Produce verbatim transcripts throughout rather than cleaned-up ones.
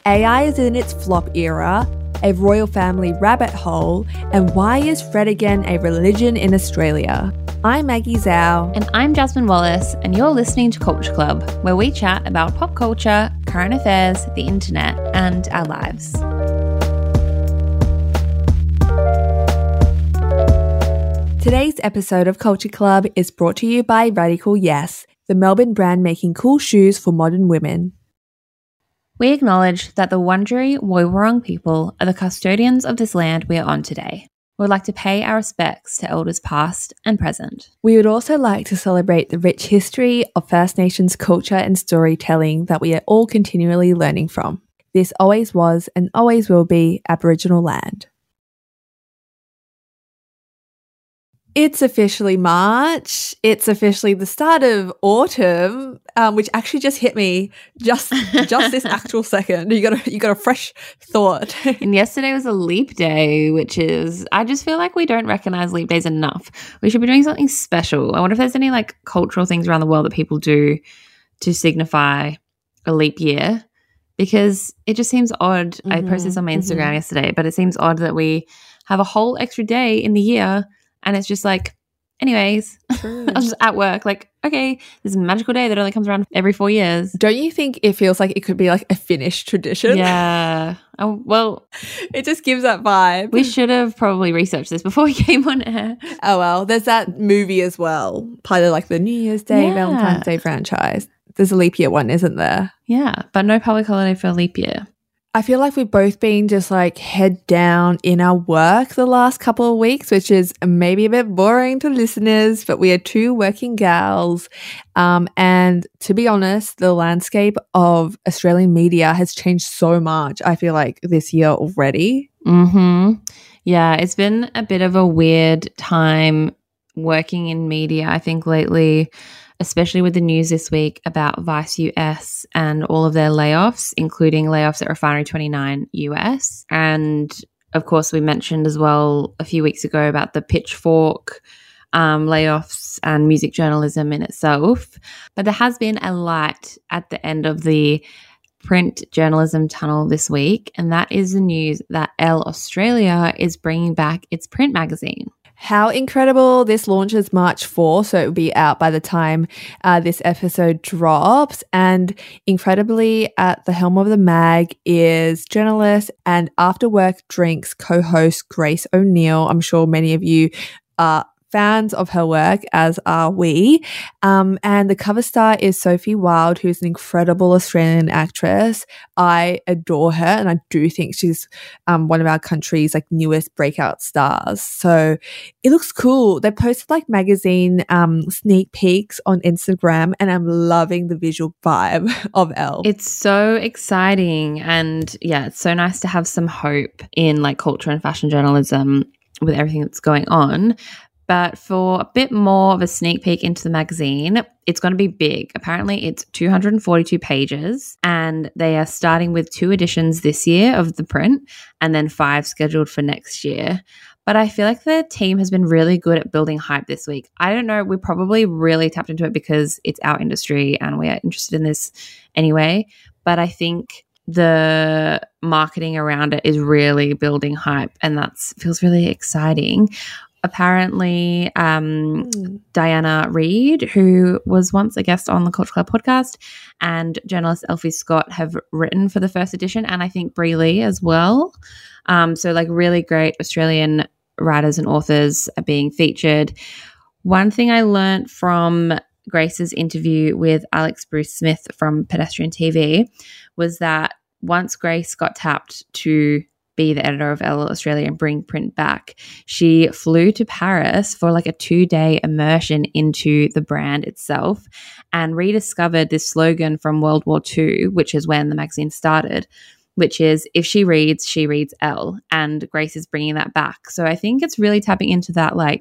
A I is in its flop era, a royal family rabbit hole, and why is Fred again a religion in Australia? I'm Maggie Zhao. And I'm Jasmine Wallace, and you're listening to Culture Club, where we chat about pop culture, current affairs, the internet, and our lives. Today's episode of Culture Club is brought to you by Radical Yes, the Melbourne brand making cool shoes for modern women. We acknowledge that the Wurundjeri Woiwurrung people are the custodians of this land we are on today. We would like to pay our respects to elders past and present. We would also like to celebrate the rich history of First Nations culture and storytelling that we are all continually learning from. This always was and always will be Aboriginal land. It's officially March. It's officially the start of autumn, um, which actually just hit me just just this actual second. You got a you got a fresh thought. And yesterday was a leap day, which is I just feel like we don't recognize leap days enough. We should be doing something special. I wonder if there's any like cultural things around the world that people do to signify a leap year, because it just seems odd. Mm-hmm, I posted this on my Instagram mm-hmm. yesterday, but it seems odd that we have a whole extra day in the year. And it's just like, anyways, I was just at work, like, okay, this is a magical day that only comes around every four years. Don't you think it feels like it could be like a Finnish tradition? Yeah. Oh, well, it just gives that vibe. We should have probably researched this before we came on air. Oh, well, there's that movie as well, part of like the New Year's Day, yeah. Valentine's Day franchise. There's a leap year one, isn't there? Yeah, but no public holiday for a leap year. I feel like we've both been just like head down in our work the last couple of weeks, which is maybe a bit boring to listeners, but we are two working gals. Um, and to be honest, the landscape of Australian media has changed so much, I feel like, this year already. Mm-hmm. Yeah, it's been a bit of a weird time working in media, I think, lately, especially with the news this week about Vice U S and all of their layoffs, including layoffs at Refinery twenty-nine U S. And of course, we mentioned as well a few weeks ago about the Pitchfork um, layoffs and music journalism in itself. But there has been a light at the end of the print journalism tunnel this week, and that is the news that Elle Australia is bringing back its print magazine. How incredible. This launches March fourth, so it will be out by the time uh, this episode drops. And incredibly, at the helm of the mag is journalist and After Work Drinks co-host Grace O'Neill. I'm sure many of you are fans of her work, as are we. Um, and the cover star is Sophie Wilde, who's an incredible Australian actress. I adore her, and I do think she's um, one of our country's like newest breakout stars. So it looks cool. They posted like magazine um, sneak peeks on Instagram, and I'm loving the visual vibe of Elle. It's so exciting, and yeah, it's so nice to have some hope in like culture and fashion journalism with everything that's going on. But for a bit more of a sneak peek into the magazine, it's going to be big. Apparently, it's two hundred forty-two pages, and they are starting with two editions this year of the print and then five scheduled for next year. But I feel like the team has been really good at building hype this week. I don't know, we probably really tapped into it because it's our industry and we are interested in this anyway. But I think the marketing around it is really building hype, and that feels really exciting. Apparently, um, mm. Diana Reid, who was once a guest on the Culture Club podcast, and journalist Elfie Scott have written for the first edition, and I think Brie Lee as well. Um, so, like, really great Australian writers and authors are being featured. One thing I learned from Grace's interview with Alex Bruce Smith from Pedestrian T V was that once Grace got tapped to be the editor of Elle Australia and bring print back, she flew to Paris for like a two-day immersion into the brand itself and rediscovered this slogan from World War Two, which is when the magazine started, which is, if she reads, she reads Elle. And Grace is bringing that back. So I think it's really tapping into that like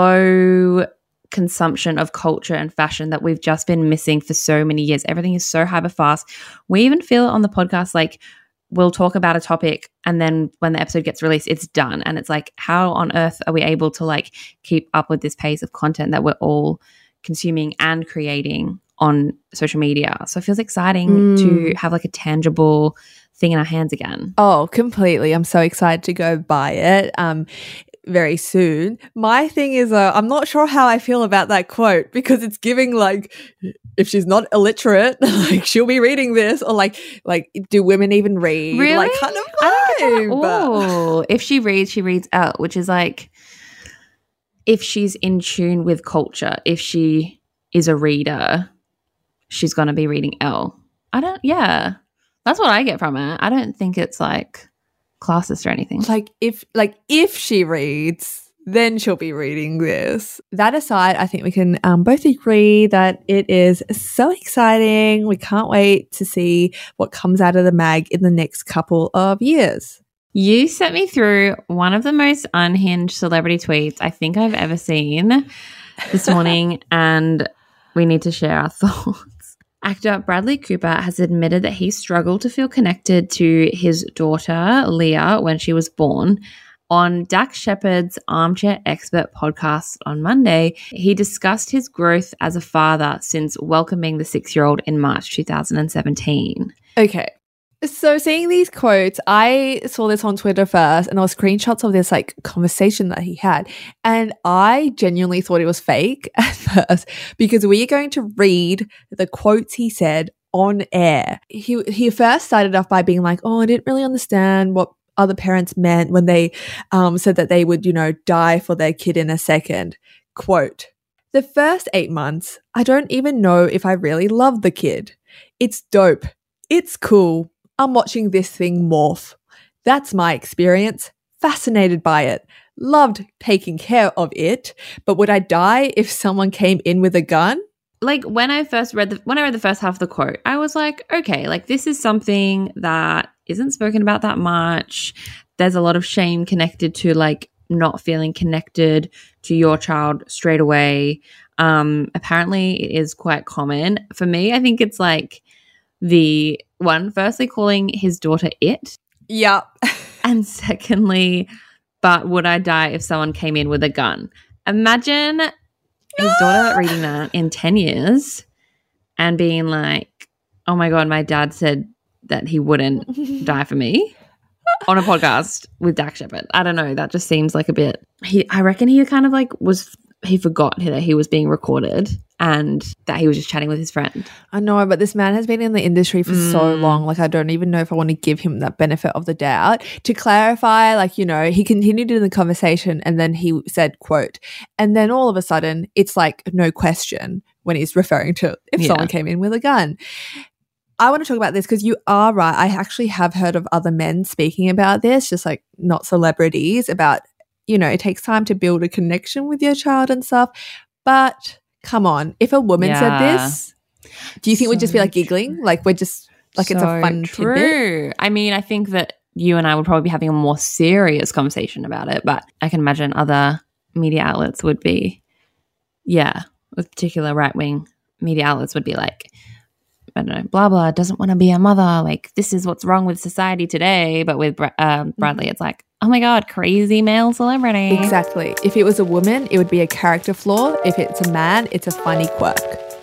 slow consumption of culture and fashion that we've just been missing for so many years. Everything is so hyper fast. We even feel it on the podcast like we'll talk about a topic and then when the episode gets released, it's done. And it's like, how on earth are we able to like keep up with this pace of content that we're all consuming and creating on social media. So it feels exciting Mm. to have like a tangible thing in our hands again. Oh, completely. I'm so excited to go buy it um, very soon. My thing is, uh, I'm not sure how I feel about that quote because it's giving like, if she's not illiterate, like she'll be reading this, or like, like do women even read? Really? Like kind of I don't get vibe. that. Oh, if she reads, she reads out, which is like if she's in tune with culture, if she is a reader, she's going to be reading L. I don't, yeah. That's what I get from it. I don't think it's like classist or anything. Like if, like if she reads, then she'll be reading this. That aside, I think we can um, both agree that it is so exciting. We can't wait to see what comes out of the mag in the next couple of years. You sent me through one of the most unhinged celebrity tweets I think I've ever seen this morning, and we need to share our thoughts. Actor Bradley Cooper has admitted that he struggled to feel connected to his daughter, Leah, when she was born. On Dax Shepard's Armchair Expert podcast on Monday, he discussed his growth as a father since welcoming the six-year-old in March two thousand seventeen. Okay. So seeing these quotes, I saw this on Twitter first and there were screenshots of this like conversation that he had. And I genuinely thought it was fake at first because we are going to read the quotes he said on air. He, he first started off by being like, oh, I didn't really understand what other parents meant when they um, said that they would, you know, die for their kid in a second. Quote, the first eight months, I don't even know if I really love the kid. It's dope. It's cool. I'm watching this thing morph. That's my experience. Fascinated by it. Loved taking care of it. But would I die if someone came in with a gun? Like when I first read the when I read the first half of the quote, I was like, okay, like this is something that isn't spoken about that much. There's a lot of shame connected to like not feeling connected to your child straight away. Um, apparently it is quite common. For me, I think it's like the one, firstly, calling his daughter it. Yeah. And secondly, but would I die if someone came in with a gun? Imagine his daughter reading that in ten years and being like, oh my God, my dad said that he wouldn't die for me on a podcast with Dax Shepard. I don't know. That just seems like a bit, he, I reckon he kind of like was, he forgot that he was being recorded and that he was just chatting with his friend. I know, but this man has been in the industry for mm. so long. Like, I don't even know if I want to give him that benefit of the doubt. To clarify, like, you know, he continued in the conversation and then he said, quote, and then all of a sudden it's like no question when he's referring to if yeah. someone came in with a gun. I want to talk about this because you are right. I actually have heard of other men speaking about this, just like not celebrities, about, you know, it takes time to build a connection with your child and stuff. But come on, if a woman yeah. said this, do you think so we'd just be like giggling? True. Like we're just like so it's a fun true. tidbit? I mean, I think that you and I would probably be having a more serious conversation about it, but I can imagine other media outlets would be, yeah, with particular right-wing media outlets would be like, I don't know, blah, blah, doesn't want to be a mother. Like, this is what's wrong with society today. But with um, Bradley, it's like, oh my God, crazy male celebrity. Exactly. If it was a woman, it would be a character flaw. If it's a man, it's a funny quirk.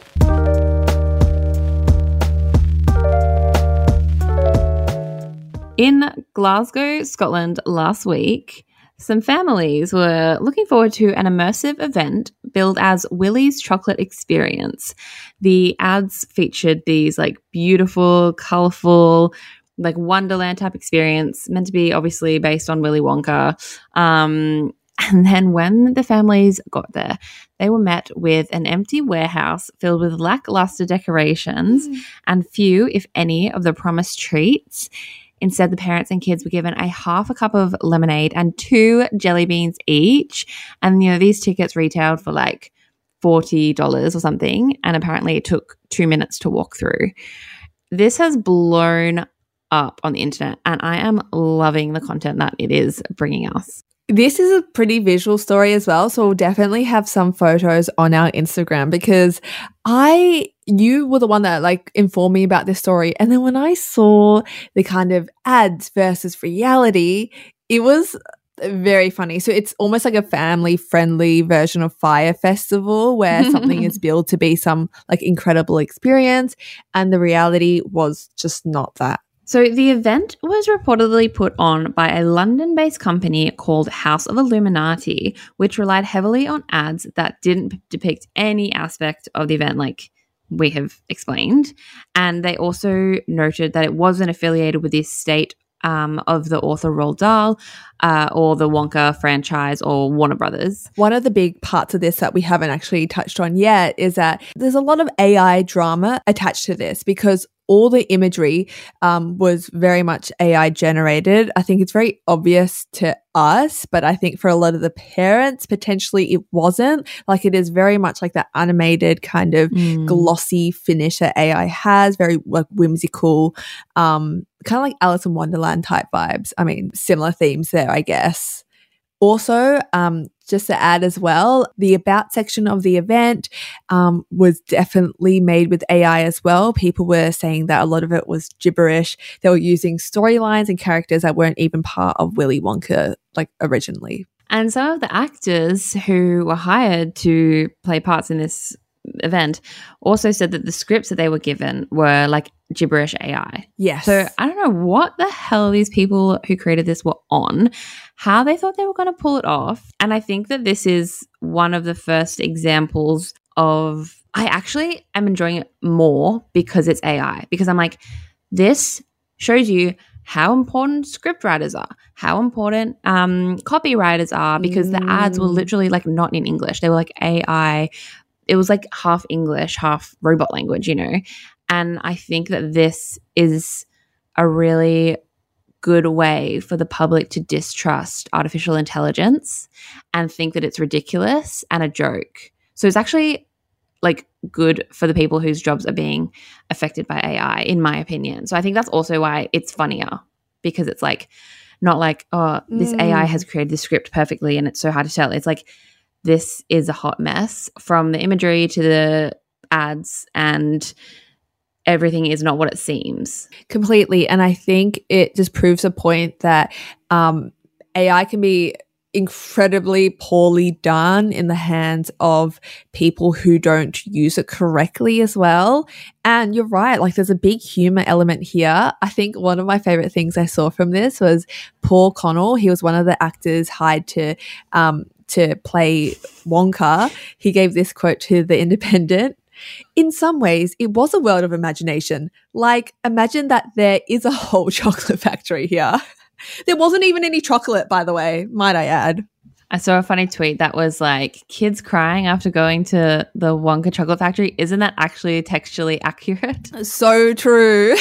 In Glasgow, Scotland last week, some families were looking forward to an immersive event billed as Willy's Chocolate Experience. The ads featured these like beautiful, colourful, like Wonderland type experience, meant to be obviously based on Willy Wonka. Um, and then when the families got there, they were met with an empty warehouse filled with lackluster decorations mm. and few, if any, of the promised treats. Instead, the parents and kids were given a half a cup of lemonade and two jelly beans each. And, you know, these tickets retailed for like forty dollars or something. And apparently it took two minutes to walk through. This has blown up on the internet and I am loving the content that it is bringing us. This is a pretty visual story as well, so we'll definitely have some photos on our Instagram because I, you were the one that like informed me about this story, and then when I saw the kind of ads versus reality, it was Very funny. So it's almost like a family-friendly version of Fire Festival where something is billed to be some like incredible experience, and the reality was just not that. So the event was reportedly put on by a London-based company called House of Illuminati, which relied heavily on ads that didn't depict any aspect of the event, like we have explained. And they also noted that it wasn't affiliated with the estate Um, of the author Roald Dahl uh, or the Wonka franchise or Warner Brothers. One of the big parts of this that we haven't actually touched on yet is that there's a lot of A I drama attached to this because all the imagery um, was very much A I generated. I think it's very obvious to us, but I think for a lot of the parents, potentially it wasn't. Like it is very much like that animated kind of mm. glossy finish that A I has, very like whimsical, um, kind of like Alice in Wonderland type vibes. I mean, similar themes there, I guess. Also, um, just to add as well, the about section of the event um, was definitely made with A I as well. People were saying that a lot of it was gibberish. They were using storylines and characters that weren't even part of Willy Wonka, like originally. And some of the actors who were hired to play parts in this event also said that the scripts that they were given were like gibberish A I. Yes. So I don't know what the hell these people who created this were on, how they thought they were going to pull it off. And I think that this is one of the first examples of, I actually am enjoying it more because it's A I. Because I'm like, this shows you how important script writers are, how important um, copywriters are, because mm. the ads were literally like not in English. They were like A I. It was like half English, half robot language, you know. And I think that this is a really good way for the public to distrust artificial intelligence and think that it's ridiculous and a joke. So it's actually like good for the people whose jobs are being affected by A I, in my opinion. So I think that's also why it's funnier, because it's like not like, oh, this mm. A I has created this script perfectly and it's so hard to tell. It's like, this is a hot mess from the imagery to the ads, and everything is not what it seems. Completely. And I think it just proves a point that um, A I can be incredibly poorly done in the hands of people who don't use it correctly as well. And you're right, like there's a big humor element here. I think one of my favorite things I saw from this was Paul Connell. He was one of the actors hired to um, to play Wonka. He gave this quote to The Independent. In some ways, it was a world of imagination. Like, imagine that there is a whole chocolate factory here. There wasn't even any chocolate, by the way, might I add. I saw a funny tweet that was like, kids crying after going to the Wonka chocolate factory. Isn't that actually textually accurate? So true.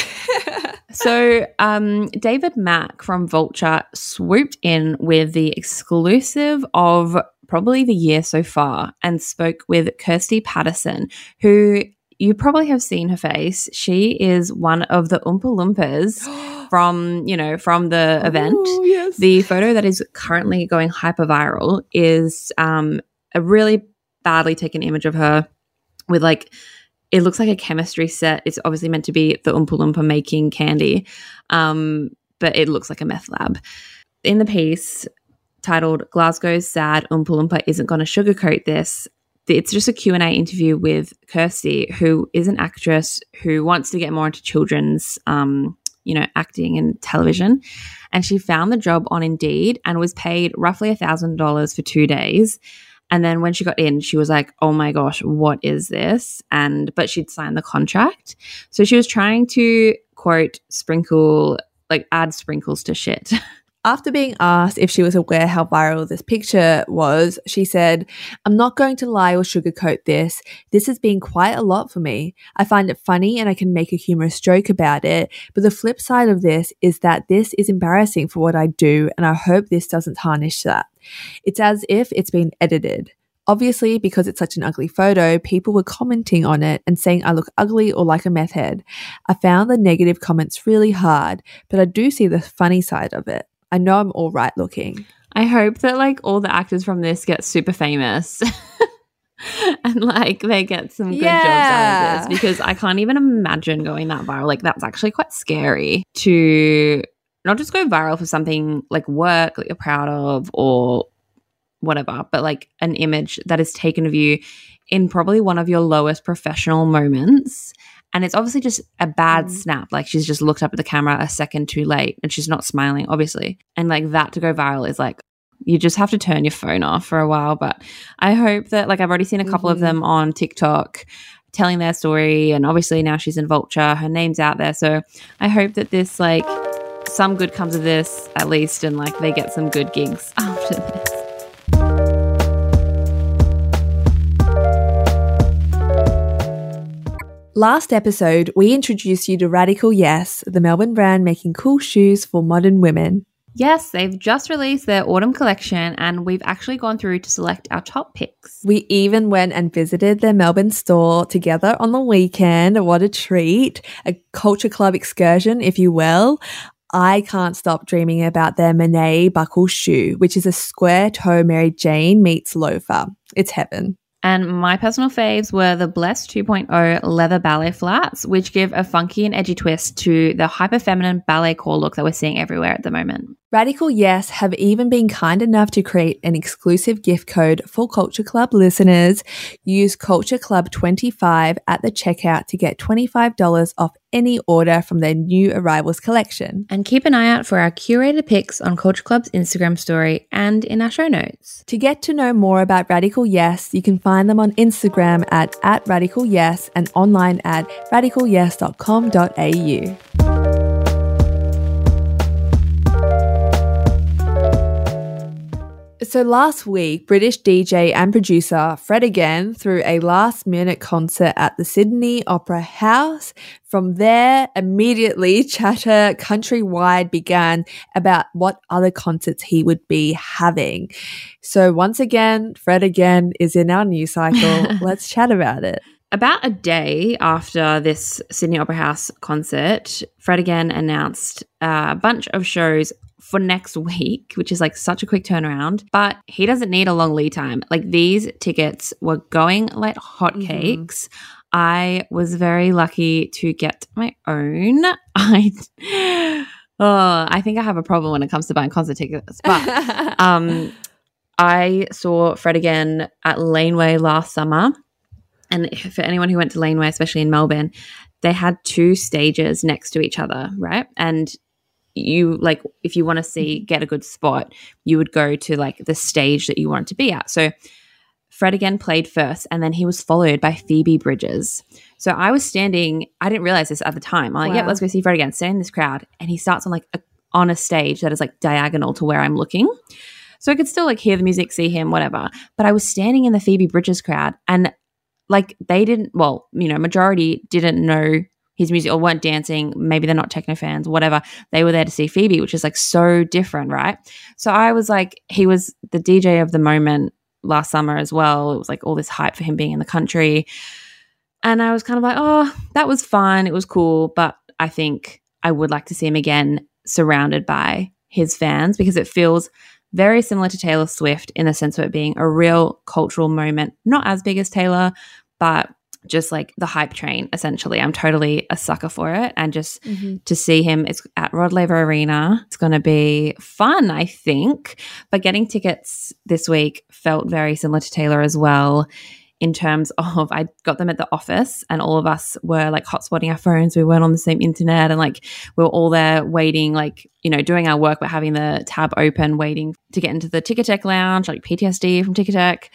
So um, David Mack from Vulture swooped in with the exclusive of probably the year so far and spoke with Kirsty Patterson, who you probably have seen her face. She is one of the Oompa Loompas from, you know, from the event. Oh, yes. The photo that is currently going hyper viral is um, a really badly taken image of her with like, it looks like a chemistry set. It's obviously meant to be the Oompa Loompa making candy, um, but it looks like a meth lab. In the piece titled Glasgow's Sad Oompa Loompa Isn't Gonna Sugarcoat This, it's just a Q and A interview with Kirsty, who is an actress who wants to get more into children's, um, you know, acting and television. And she found the job on Indeed and was paid roughly one thousand dollars for two days. And then when she got in, she was like, oh my gosh, what is this? And but she'd signed the contract. So she was trying to, quote, sprinkle, like add sprinkles to shit. After being asked if she was aware how viral this picture was, she said, I'm not going to lie or sugarcoat this. This has been quite a lot for me. I find it funny and I can make a humorous joke about it. But the flip side of this is that this is embarrassing for what I do, and I hope this doesn't tarnish that. It's as if it's been edited. Obviously, because it's such an ugly photo, people were commenting on it and saying I look ugly or like a meth head. I found the negative comments really hard, but I do see the funny side of it. I know I'm all right looking. I hope that like all the actors from this get super famous and like they get some good yeah. jobs out of this, because I can't even imagine going that viral. Like that's actually quite scary to not just go viral for something like work that you're proud of or whatever, but like an image that is taken of you in probably one of your lowest professional moments. And it's obviously just a bad mm. snap. Like she's just looked up at the camera a second too late and she's not smiling, obviously. And like that to go viral is like, you just have to turn your phone off for a while. But I hope that, like, I've already seen a couple mm-hmm. of them on TikTok telling their story. And obviously now she's in Vulture. Her name's out there. So I hope that this, like, some good comes of this at least, and like they get some good gigs after this. Last episode, we introduced you to Radical Yes, the Melbourne brand making cool shoes for modern women. Yes, they've just released their autumn collection and we've actually gone through to select our top picks. We even went and visited their Melbourne store together on the weekend. What a treat. A culture club excursion, if you will. I can't stop dreaming about their Monet buckle shoe, which is a square toe Mary Jane meets loafer. It's heaven. And my personal faves were the Bless two point oh leather ballet flats, which give a funky and edgy twist to the hyper-feminine ballet core look that we're seeing everywhere at the moment. Radical Yes have even been kind enough to create an exclusive gift code for Culture Club listeners. Use Culture Club twenty-five at the checkout to get twenty-five dollars off any order from their new arrivals collection. And keep an eye out for our curated pics on Culture Club's Instagram story and in our show notes. To get to know more about Radical Yes, you can find them on Instagram at, at Radical Yes and online at radical yes dot com dot a u. So last week, British D J and producer Fred Again threw a last-minute concert at the Sydney Opera House. From there, immediately chatter countrywide began about what other concerts he would be having. So once again, Fred Again is in our news cycle. Let's chat about it. About a day after this Sydney Opera House concert, Fred Again announced a bunch of shows for next week, which is like such a quick turnaround, but he doesn't need a long lead time. Like these tickets were going like hotcakes. Mm-hmm. I was very lucky to get my own. I oh, I think I have a problem when it comes to buying concert tickets, but um, I saw Fred Again at Laneway last summer. And for anyone who went to Laneway, especially in Melbourne, they had two stages next to each other, right? And you, like, if you want to see, get a good spot, you would go to, like, the stage that you wanted to be at. So Fred Again played first, and then he was followed by Phoebe Bridgers. So I was standing, I didn't realize this at the time. I'm like, wow. Yeah, let's go see Fred Again. Standing in this crowd, and he starts on, like, a, on a stage that is, like, diagonal to where I'm looking. So I could still, like, hear the music, see him, whatever. But I was standing in the Phoebe Bridgers crowd, and like they didn't, well, you know, majority didn't know his music or weren't dancing. Maybe they're not techno fans, whatever. They were there to see Phoebe, which is like so different, right? So I was like, he was the D J of the moment last summer as well. It was like all this hype for him being in the country. And I was kind of like, oh, that was fun. It was cool. But I think I would like to see him again surrounded by his fans, because it feels very similar to Taylor Swift in the sense of it being a real cultural moment, not as big as Taylor, but just like the hype train, essentially. I'm totally a sucker for it. And just mm-hmm. to see him, it's at Rod Laver Arena. It's going to be fun, I think. But getting tickets this week felt very similar to Taylor as well, in terms of I got them at the office and all of us were like hotspotting our phones. We weren't on the same internet, and like we were all there waiting, like, you know, doing our work but having the tab open, waiting to get into the Ticketek lounge, like P T S D from Ticketek.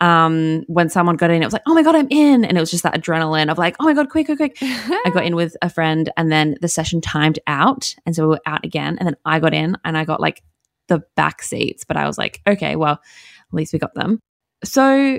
Um, when someone got in, it was like, oh my God, I'm in. And it was just that adrenaline of like, oh my God, quick, quick, quick. I got in with a friend, and then the session timed out. And so we were out again. And then I got in and I got like the back seats, but I was like, okay, well, at least we got them. So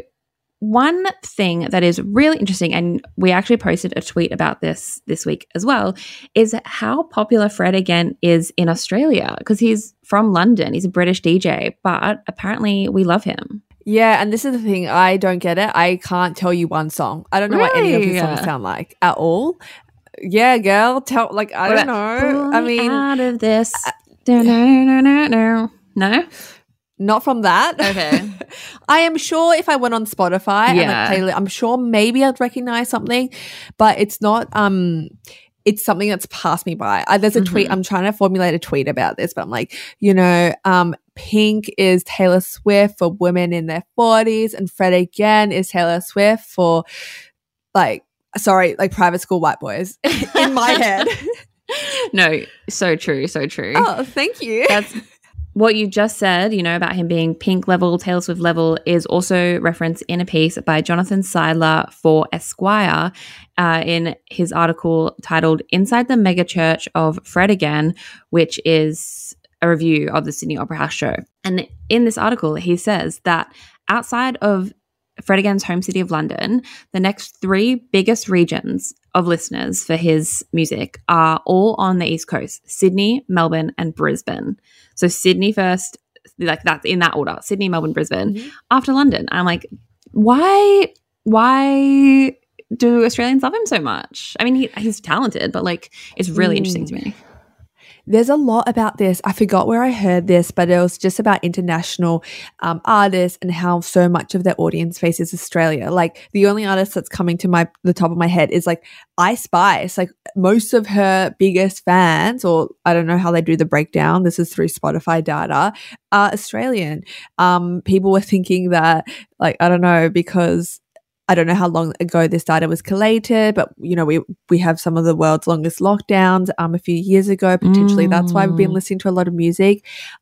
one thing that is really interesting, and we actually posted a tweet about this this week as well, is how popular Fred Again is in Australia, because he's from London. He's a British D J, but apparently we love him. Yeah, and this is the thing. I don't get it. I can't tell you one song. I don't know really? what any of his songs sound like at all. Yeah, girl. Tell like I what don't know. I mean, out of this. Uh, no, no, no, no, no. Not from that. Okay. I am sure if I went on Spotify yeah. and like play, I'm sure maybe I'd recognize something, but it's not um it's something that's passed me by. I, there's a Mhm. tweet. I'm trying to formulate a tweet about this, but I'm like, you know, um, Pink is Taylor Swift for women in their forties, and Fred again is Taylor Swift for like, sorry, like private school white boys in my head. No, so true, so true. Oh, thank you. That's what you just said, you know, about him being Pink level, Taylor Swift level, is also referenced in a piece by Jonathan Seidler for Esquire uh, in his article titled Inside the Megachurch of Fred Again, which is a review of the Sydney Opera House show. And in this article, he says that outside of Fred Again's home city of London, the next three biggest regions of listeners for his music are all on the East Coast: Sydney, Melbourne, and Brisbane. So Sydney first, like that's in that order: Sydney, Melbourne, Brisbane. Mm-hmm. After London. I'm like, why? Why do Australians love him so much? I mean, he, he's talented, but like, it's really mm. interesting to me. There's a lot about this. I forgot where I heard this, but it was just about international um, artists and how so much of their audience faces Australia. Like the only artist that's coming to my the top of my head is like Ice Spice. Like most of her biggest fans, or I don't know how they do the breakdown, this is through Spotify data, are Australian. Um, people were thinking that, like, I don't know, because I don't know how long ago this data was collated, but you know, we we have some of the world's longest lockdowns um a few years ago, potentially. Mm. That's why we've been listening to a lot of music.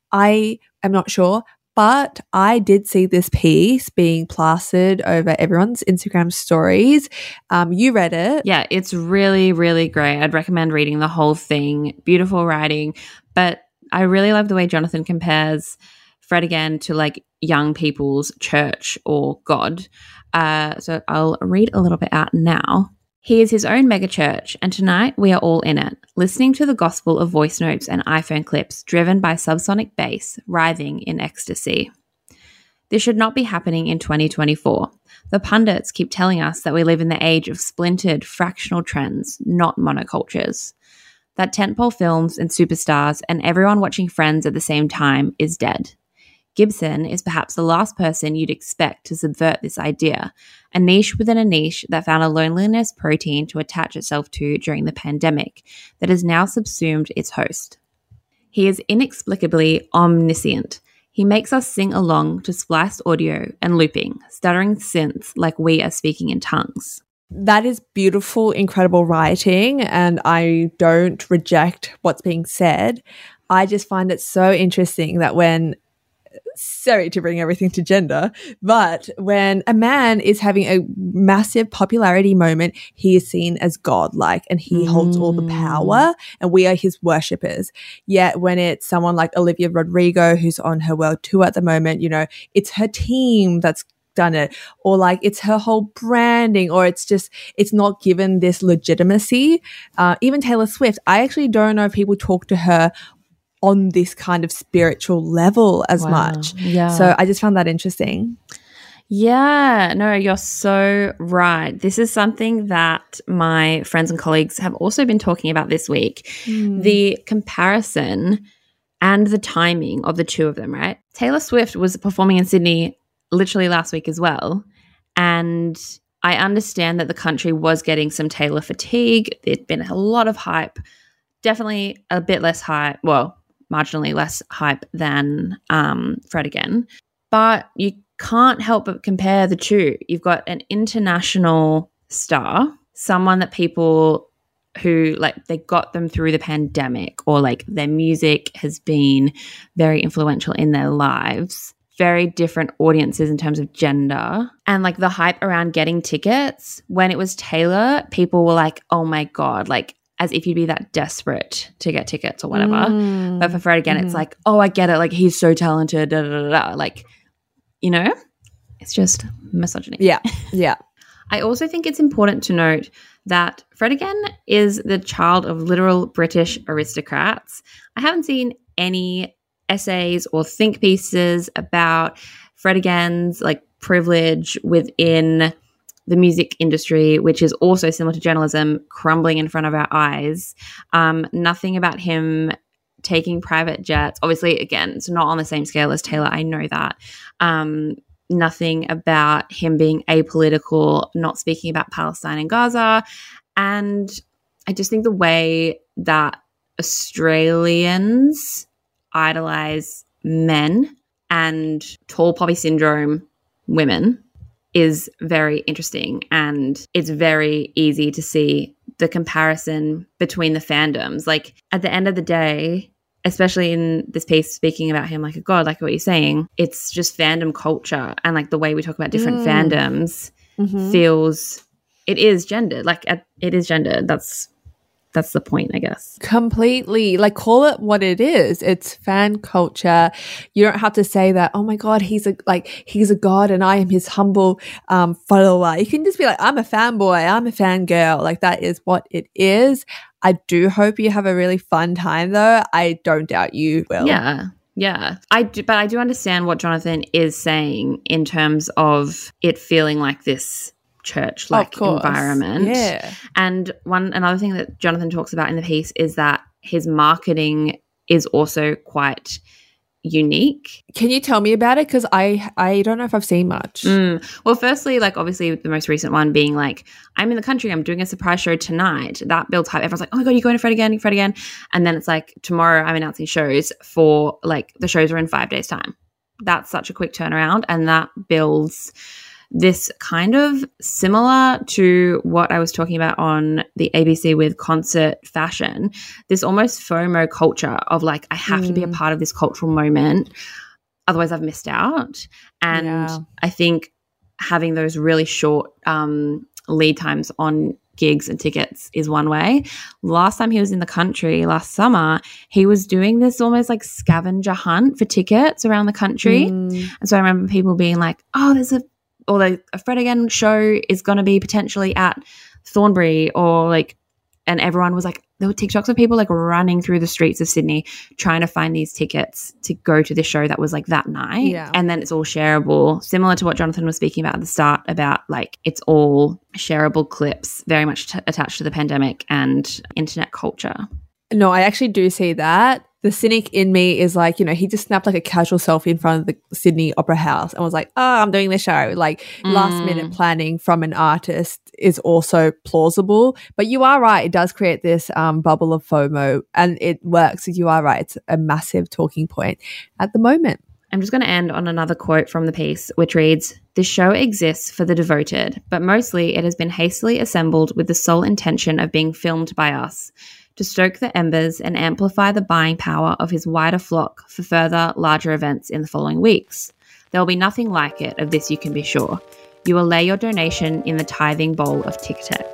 I am not sure, but I did see this piece being plastered over everyone's Instagram stories. Um, you read it. Yeah, it's really, really great. I'd recommend reading the whole thing. Beautiful writing. But I really love the way Jonathan compares Fred Again to like young people's church or God. Uh, so I'll read a little bit out now. He is his own megachurch, and tonight we are all in it, listening to the gospel of voice notes and iPhone clips driven by subsonic bass, writhing in ecstasy. This should not be happening in twenty twenty-four. The pundits keep telling us that we live in the age of splintered, fractional trends, not monocultures. That tentpole films and superstars and everyone watching Friends at the same time is dead. Gibson is perhaps the last person you'd expect to subvert this idea, a niche within a niche that found a loneliness protein to attach itself to during the pandemic that has now subsumed its host. He is inexplicably omniscient. He makes us sing along to spliced audio and looping, stuttering synths like we are speaking in tongues. That is beautiful, incredible writing, and I don't reject what's being said. I just find it so interesting that when sorry to bring everything to gender, but when a man is having a massive popularity moment, he is seen as godlike and he mm. holds all the power and we are his worshippers. Yet when it's someone like Olivia Rodrigo, who's on her world tour at the moment, you know, it's her team that's done it, or like it's her whole branding, or it's just, it's not given this legitimacy. Uh, even Taylor Swift, I actually don't know if people talk to her on this kind of spiritual level as wow. much. Yeah. So I just found that interesting. Yeah, no, you're so right. This is something that my friends and colleagues have also been talking about this week. Mm. The comparison and the timing of the two of them, right? Taylor Swift was performing in Sydney literally last week as well. And I understand that the country was getting some Taylor fatigue. There'd been a lot of hype, definitely a bit less hype. Well, marginally less hype than um, Fred Again. But you can't help but compare the two. You've got an international star, someone that people who, like, they got them through the pandemic, or like their music has been very influential in their lives. Very different audiences in terms of gender. And like the hype around getting tickets, when it was Taylor, people were like, oh my God, like, as if you'd be that desperate to get tickets or whatever. Mm. But for Fred Again, mm. it's like, oh, I get it. Like, he's so talented. Da, da, da, da. Like, you know, it's just misogyny. Yeah, yeah. I also think it's important to note that Fred Again is the child of literal British aristocrats. I haven't seen any essays or think pieces about Fred Again's like privilege within the music industry, which is also similar to journalism, crumbling in front of our eyes. Um, nothing about him taking private jets. Obviously, again, it's not on the same scale as Taylor. I know that. Um, nothing about him being apolitical, not speaking about Palestine and Gaza. And I just think the way that Australians idolize men and tall poppy syndrome women is very interesting, and it's very easy to see the comparison between the fandoms. Like at the end of the day, especially in this piece speaking about him like a god, like what you're saying, it's just fandom culture, and like the way we talk about different mm. fandoms mm-hmm. feels, it is gendered. Like it is gendered. That's That's the point, I guess. Completely. Like, call it what it is. It's fan culture. You don't have to say that, oh my God, he's a like he's a god and I am his humble um follower. You can just be like, I'm a fanboy, I'm a fangirl. Like, that is what it is. I do hope you have a really fun time though. I don't doubt you will. Yeah. Yeah. I do, but I do understand what Jonathan is saying in terms of it feeling like this church like environment. Yeah. And one another thing that Jonathan talks about in the piece is that his marketing is also quite unique. Can you tell me about it? Because I I don't know if I've seen much. Mm. Well, firstly, like obviously the most recent one being like, I'm in the country, I'm doing a surprise show tonight. That builds hype. Everyone's like, oh my God, you're going to Fred again, Fred again. And then it's like, tomorrow I'm announcing shows for like the shows are in five days time. That's such a quick turnaround, and that builds this kind of similar to what I was talking about on the A B C with concert fashion, this almost FOMO culture of like, I have mm. to be a part of this cultural moment, otherwise I've missed out. And yeah. I think having those really short um, lead times on gigs and tickets is one way. Last time he was in the country, last summer, he was doing this almost like scavenger hunt for tickets around the country. Mm. And so I remember people being like, oh, there's a or the a Fred again show is going to be potentially at Thornbury, or like, and everyone was like, there were TikToks of people like running through the streets of Sydney trying to find these tickets to go to the show that was like that night. Yeah. And then it's all shareable, similar to what Jonathan was speaking about at the start about like, it's all shareable clips, very much t- attached to the pandemic and internet culture. No, I actually do see that. The cynic in me is like, you know, he just snapped like a casual selfie in front of the Sydney Opera House and was like, oh, I'm doing the show. Like mm. last minute planning from an artist is also plausible. But you are right. It does create this um, bubble of FOMO, and it works. You are right. It's a massive talking point at the moment. I'm just going to end on another quote from the piece, which reads, "This show exists for the devoted, but mostly it has been hastily assembled with the sole intention of being filmed by us, to stoke the embers and amplify the buying power of his wider flock for further, larger events in the following weeks. There will be nothing like it, of this you can be sure. You will lay your donation in the tithing bowl of TikTok."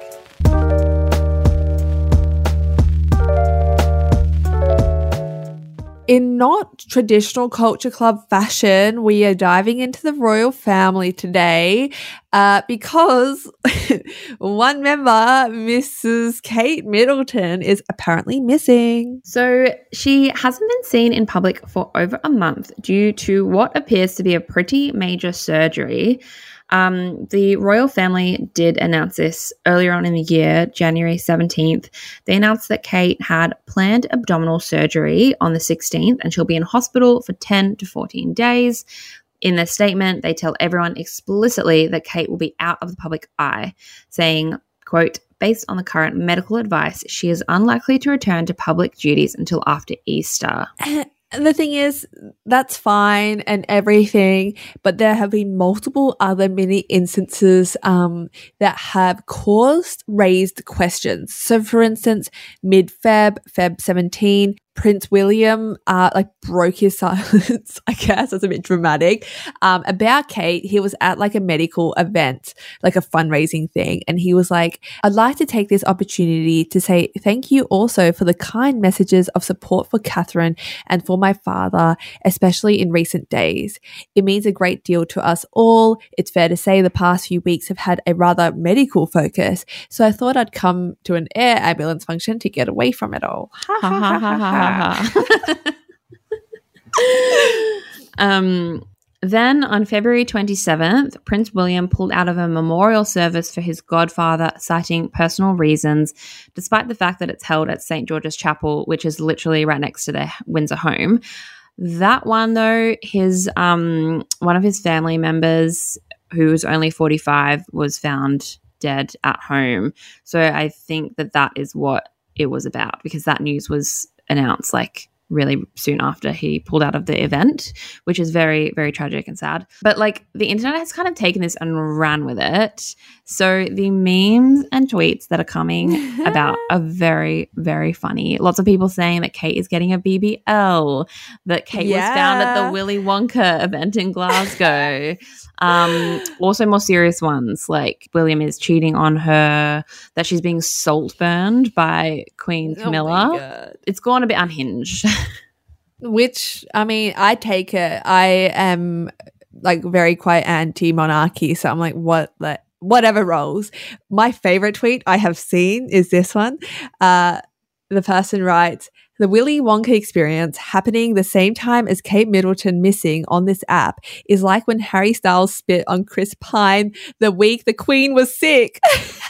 In not traditional Culture Club fashion, we are diving into the royal family today uh, because one member, Missus Kate Middleton, is apparently missing. So she hasn't been seen in public for over a month due to what appears to be a pretty major surgery. Um, the royal family did announce this earlier on in the year, January seventeenth. They announced that Kate had planned abdominal surgery on the sixteenth, and she'll be in hospital for ten to fourteen days. In their statement, they tell everyone explicitly that Kate will be out of the public eye, saying, quote, "Based on the current medical advice, she is unlikely to return to public duties until after Easter." And the thing is, that's fine and everything, but there have been multiple other mini instances um, that have caused raised questions. So, for instance, mid-Feb, Feb seventeen, Prince William uh, like broke his silence, I guess, that's a bit dramatic, um, about Kate. He was at like a medical event, like a fundraising thing, and he was like, "I'd like to take this opportunity to say thank you also for the kind messages of support for Catherine and for my father, especially in recent days. It means a great deal to us all. It's fair to say the past few weeks have had a rather medical focus, so I thought I'd come to an air ambulance function to get away from it all." Ha ha ha ha ha. um, then on February twenty-seventh, Prince William pulled out of a memorial service for his godfather, citing personal reasons, despite the fact that it's held at Saint George's Chapel, which is literally right next to their Windsor home. That one, though, his um, one of his family members, who was only forty-five, was found dead at home. So I think that that is what it was about, because that news was announced like really soon after he pulled out of the event, which is very, very tragic and sad. But like the internet has kind of taken this and ran with it. So the memes and tweets that are coming about are very, very funny. Lots of people saying that Kate is getting a B B L, that Kate yeah. was found at the Willy Wonka event in Glasgow. Um, also more serious ones, like William is cheating on her, that she's being salt burned by Queen Camilla. Oh it's gone a bit unhinged. Which, I mean, I take it. I am like very quite anti-monarchy, so I'm like, what the whatever rolls. My favorite tweet I have seen is this one. Uh, the person writes, the Willy Wonka experience happening the same time as Kate Middleton missing on this app is like when Harry Styles spit on Chris Pine the week the Queen was sick.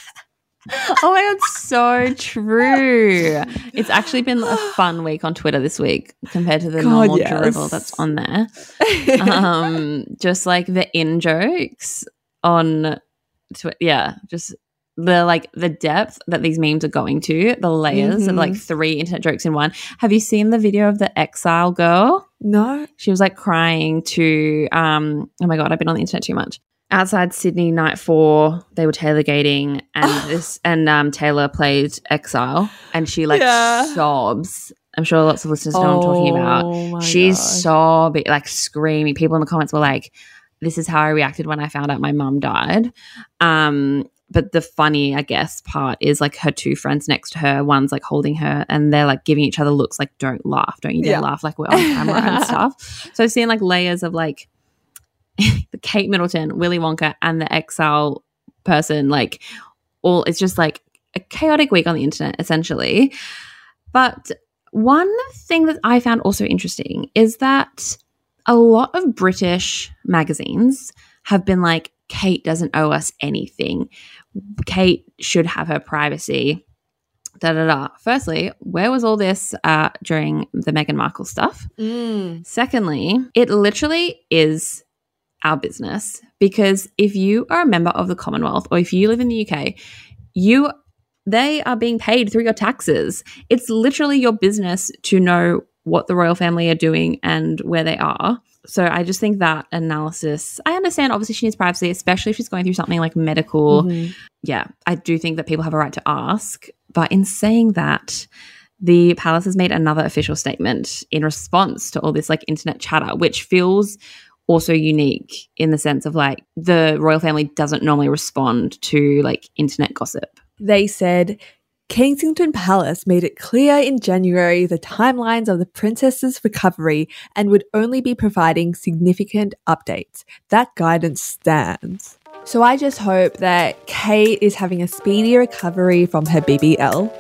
Oh my God, so true. It's actually been a fun week on Twitter this week compared to the God, normal yes. drivel that's on there. Um, just like the in jokes on Twitter. Yeah, just the like the depth that these memes are going to, the layers mm-hmm. of like three internet jokes in one. Have you seen the video of the Exile girl? No. She was like crying to um oh my God, I've been on the internet too much. Outside Sydney night four, they were tailgating and this and um Taylor played Exile and she like yeah. sobs. I'm sure lots of listeners know oh, what I'm talking about. She's God. sobbing, like screaming. People in the comments were like, this is how I reacted when I found out my mum died. Um But the funny, I guess, part is like her two friends next to her. One's like holding her and they're like giving each other looks like, don't laugh. Don't you dare yeah. laugh, like we're on camera and stuff. So I've seen like layers of like the Kate Middleton, Willy Wonka and the Exile person, like all, it's just like a chaotic week on the internet essentially. But one thing that I found also interesting is that a lot of British magazines have been like, Kate doesn't owe us anything. Kate should have her privacy. Da da da. Firstly, where was all this uh, during the Meghan Markle stuff? Mm. Secondly, it literally is our business, because if you are a member of the Commonwealth or if you live in the U K, you they are being paid through your taxes. It's literally your business to know what the royal family are doing and where they are. So I just think that analysis, I understand obviously she needs privacy, especially if she's going through something like medical. Mm-hmm. Yeah, I do think that people have a right to ask. But in saying that, the palace has made another official statement in response to all this like internet chatter, which feels also unique in the sense of like the royal family doesn't normally respond to like internet gossip. They said, Kensington Palace made it clear in January the timelines of the princess's recovery and would only be providing significant updates. That guidance stands. So I just hope that Kate is having a speedy recovery from her B B L.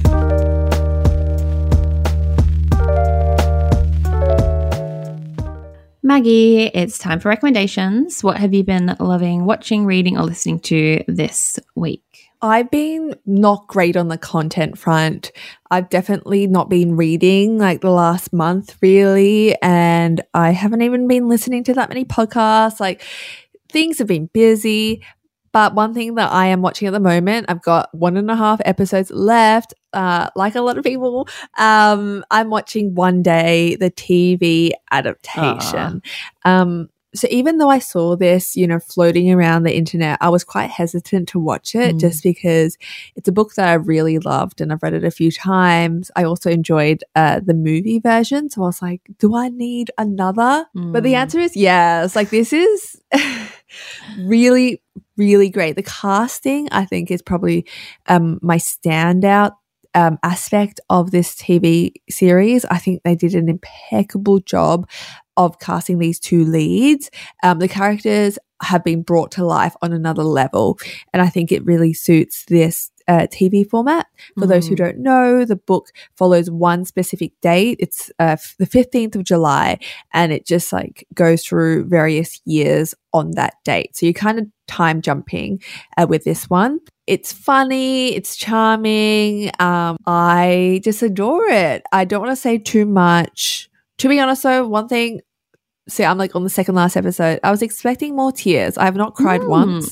Maggie, it's time for recommendations. What have you been loving, watching, reading, or listening to this week? I've been not great on the content front. I've definitely not been reading like the last month really, and I haven't even been listening to that many podcasts. Like things have been busy, but one thing that I am watching at the moment, I've got one and a half episodes left. Uh, like a lot of people, um, I'm watching One Day, the T V adaptation. Uh. Um, So even though I saw this, you know, floating around the internet, I was quite hesitant to watch it mm. just because it's a book that I really loved and I've read it a few times. I also enjoyed uh, the movie version. So I was like, do I need another? Mm. But the answer is yes. Like this is really, really great. The casting, I think, is probably um, my standout Um, aspect of this T V series. I think they did an impeccable job of casting these two leads. Um, the characters have been brought to life on another level, and I think it really suits this uh, T V format. For mm. those who don't know, the book follows one specific date. It's uh, f- the fifteenth of July, and it just like goes through various years on that date. So you're kind of time jumping uh, with this one. It's funny, it's charming. Um, I just adore it. I don't want to say too much. To be honest though, one thing, see, I'm like on the second last episode, I was expecting more tears. I have not cried mm. once,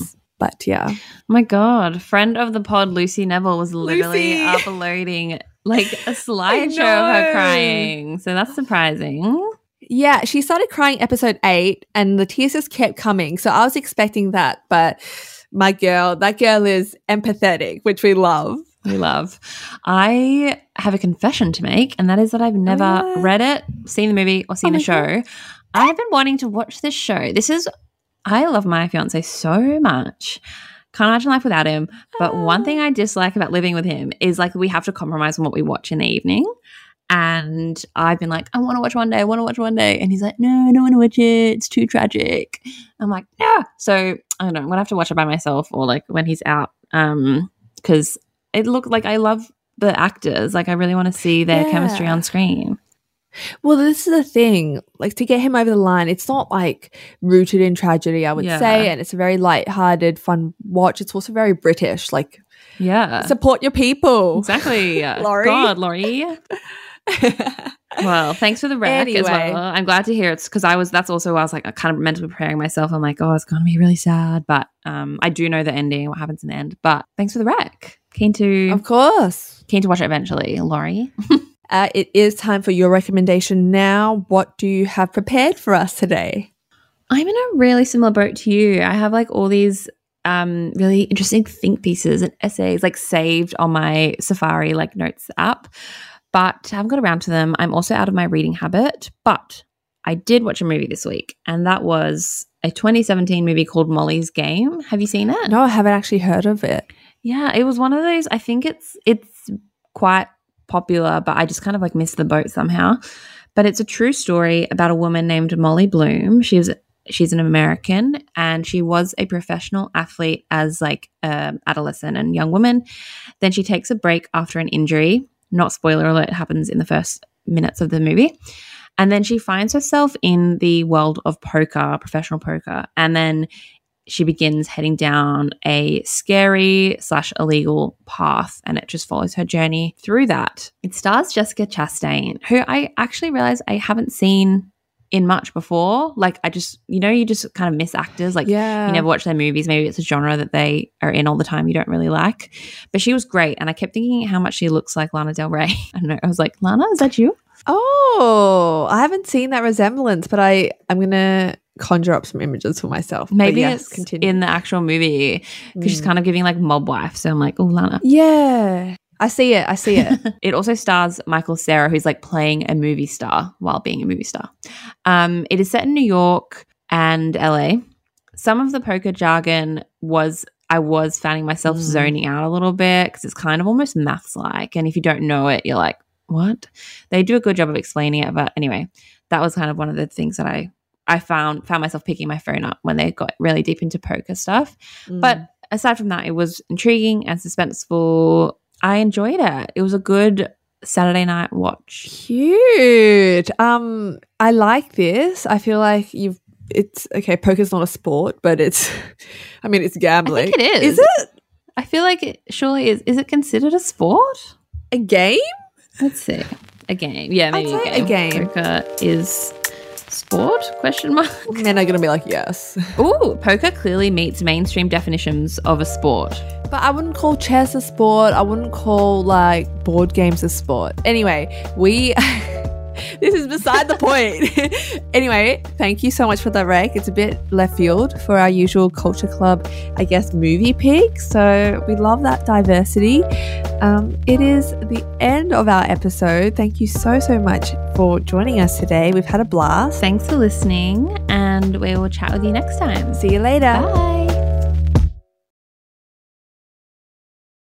But yeah. Oh my God. Friend of the pod, Lucy Neville, was literally Lucy. uploading like a slideshow of her crying. So that's surprising. Yeah, she started crying episode eight and the tears just kept coming. So I was expecting that. But my girl, that girl is empathetic, which we love. We love. I have a confession to make, and that is that I've never Oh, yeah. read it, seen the movie, or seen Oh the my show. I have been wanting to watch this show. This is, I love my fiance so much. Can't imagine life without him. But one thing I dislike about living with him is like we have to compromise on what we watch in the evening. And I've been like, I want to watch one day, I want to watch one day. And he's like, no, I don't want to watch it. It's too tragic. I'm like, no. So I don't know. I'm going to have to watch it by myself or like when he's out. Um, because it looked like I love the actors. Like I really want to see their Yeah. chemistry on screen. Well, this is the thing. Like to get him over the line, it's not like rooted in tragedy, I would Yeah. say. And it's a very lighthearted, fun watch. It's also very British. Like Yeah. support your people. Exactly. Laurie. God, Laurie. Well, thanks for the rec as Anyway. well. I'm glad to hear it's because I was, that's also why I was like, I kind of mentally preparing myself. I'm like, oh, it's going to be really sad. But um, I do know the ending, what happens in the end. But thanks for the rec. Keen to, Of course. keen to watch it eventually, Laurie. Uh, it is time for your recommendation now. What do you have prepared for us today? I'm in a really similar boat to you. I have like all these um, really interesting think pieces and essays like saved on my Safari like notes app, but I haven't got around to them. I'm also out of my reading habit, but I did watch a movie this week, and that was a twenty seventeen movie called Molly's Game. Have you seen it? No, I haven't actually heard of it. Yeah, it was one of those. I think it's it's quite popular, but I just kind of like missed the boat somehow. But it's a true story about a woman named Molly Bloom. She was she's an American, and she was a professional athlete as like an adolescent and young woman. Then she takes a break after an injury. Not spoiler alert, it happens in the first minutes of the movie. And then she finds herself in the world of poker, professional poker. And then she begins heading down a scary slash illegal path, and it just follows her journey through that. It stars Jessica Chastain, who I actually realized I haven't seen in much before. Like I just, you know, you just kind of miss actors. Like Yeah. you never watch their movies. Maybe it's a genre that they are in all the time you don't really like. But she was great, and I kept thinking how much she looks like Lana Del Rey. I don't know. I was like, Lana, is that you? Oh, I haven't seen that resemblance, but I, I'm going to conjure up some images for myself. But Maybe yes, it's continue. in the actual movie because she's Mm. kind of giving like mob wife. So I'm like, oh, Lana. Yeah. I see it. I see it. It also stars Michael Cera, who's like playing a movie star while being a movie star. Um, it is set in New York and L A. Some of the poker jargon was, I was finding myself Mm. zoning out a little bit because it's kind of almost maths-like. And if you don't know it, you're like, what? They do a good job of explaining it. But anyway, that was kind of one of the things that I, I found, found myself picking my phone up when they got really deep into poker stuff. Mm. But aside from that, it was intriguing and suspenseful. I enjoyed it. It was a good Saturday night watch. Cute. Um, I like this. I feel like you've. It's okay. Poker's not a sport, but it's. I mean, it's I gambling. think it is. Is it I feel like it surely is. Is it considered a sport? a game? Let's see. A game. Yeah, maybe I'd a say game. a game. Poker is sport? Question mark. Men are gonna be like yes, Ooh, poker clearly meets mainstream definitions of a sport. but I wouldn't call chess a sport. I wouldn't call like board games a sport. Anyway, we. This is beside the point. Anyway, thank you so much for that rec. It's a bit left field for our usual Culture Club, I guess, movie pick. So we love that diversity. Um, it is the end of our episode. Thank you so, so much for joining us today. We've had a blast. Thanks for listening, and we will chat with you next time. See you later. Bye.